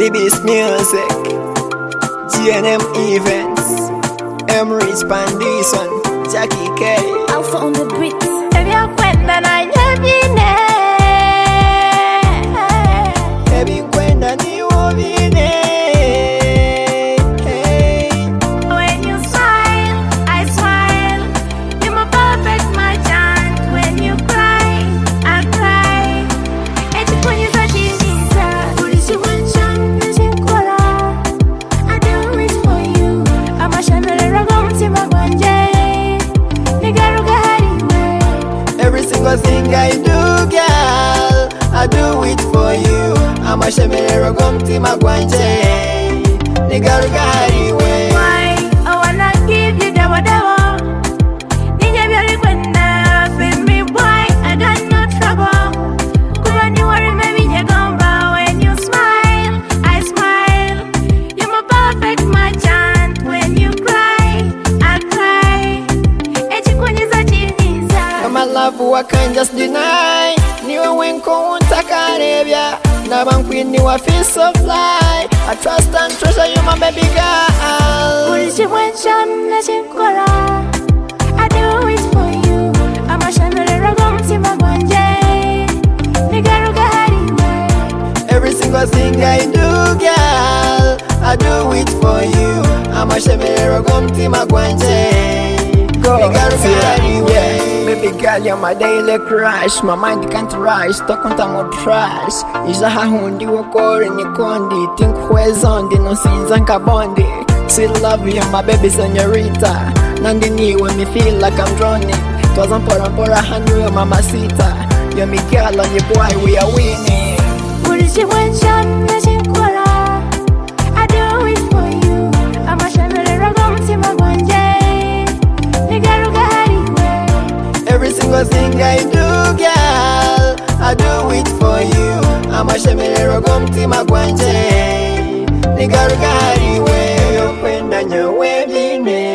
DB's Music, GNM Events, Emrich Pandison, Jackie K. Alpha on the beats. Baby, I cuenta na nyabine. Baby, kwenda ni wovine. When you smile, I smile. You're my perfect merchant. When you cry, I cry. Eti kwenye zachiniza. Ulishiwanshan, nishikola. I do it for you. Amashamelera gomtima gwanje. Nigaruga hariwe. Every single thing I do, girl, I do it for you. I'm a shemelero gomtima gwanje. Nigaruga hariwe. Why? I wanna give you dawa dawa. Ninja byari kwenda, feel me boy, I got no trouble. Kuba ni worry maybe you gomba. When you smile, I smile. You're my perfect merchant. When you cry, I cry. Eti kwenye zachiniza. My love, I can't just deny. Niwe wenko untakarebya. Nabankwini wa feel so fly. I trust and treasure you, my baby girl. Ulishiwanshan, nishikola. I do it for you. Amashamelera gomtima gwanje. Nigaruga hariwe. Every single thing I do, girl, I do it for you. I'm a shemelero gomtima gwanje. Nigaruga hariwe. Baby girl, you're my daily crush. My mind can't rush, talk on time of trash. Ijaha hundi wakore nikondi. Think wezondi, no sinza nkabondi. Sweet love, you're my baby señorita. Nandini when me feel like I'm drowning. Twas mpora honey, you're mamacita. You're me girl and your boy, we are winning. Ulishiwanshan, nishikola. I do it for you. Amashamelera gomtima gwanje. Nigaruga hariwe. Every single thing I do, girl, I do it for you. I'm a shemelero gomtima gwanje. Nigaruga hariwe. Yokwenda nyowe bine.